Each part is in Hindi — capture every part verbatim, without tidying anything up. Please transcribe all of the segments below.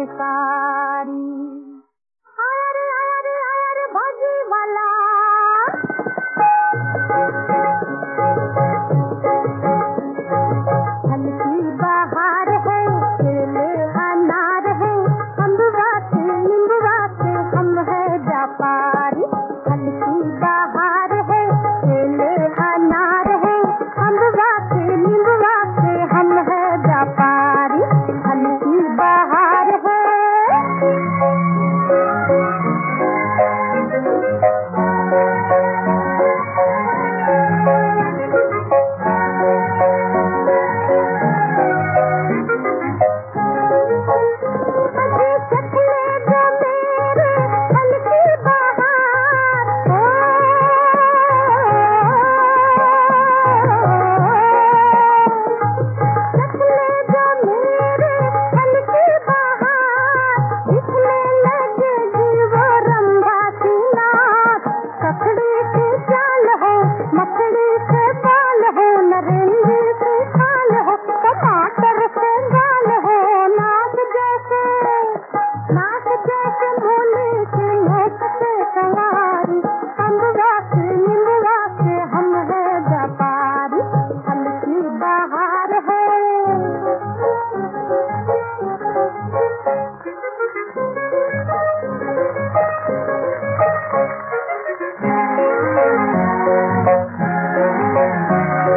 सारी। आया रे आया रे आया रे भाजी वाला, हल्की बहार है, केले अनार है, अमरूदा से नींबुआ से हम है व्यापारी। हल्की बहार है, केले अनार है, अमरूदा से नींबुआ से हम है व्यापारी। हल्की बहार है।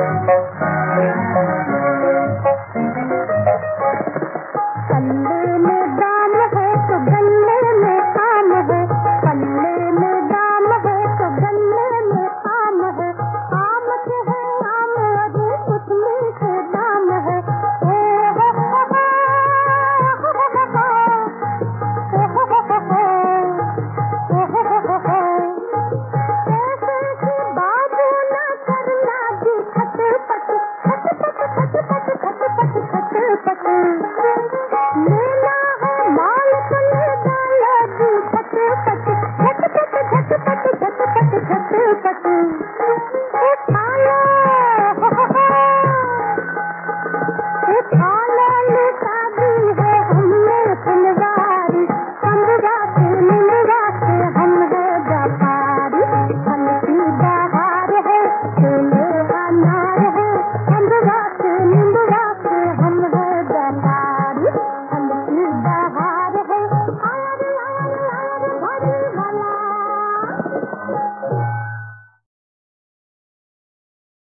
कल्ले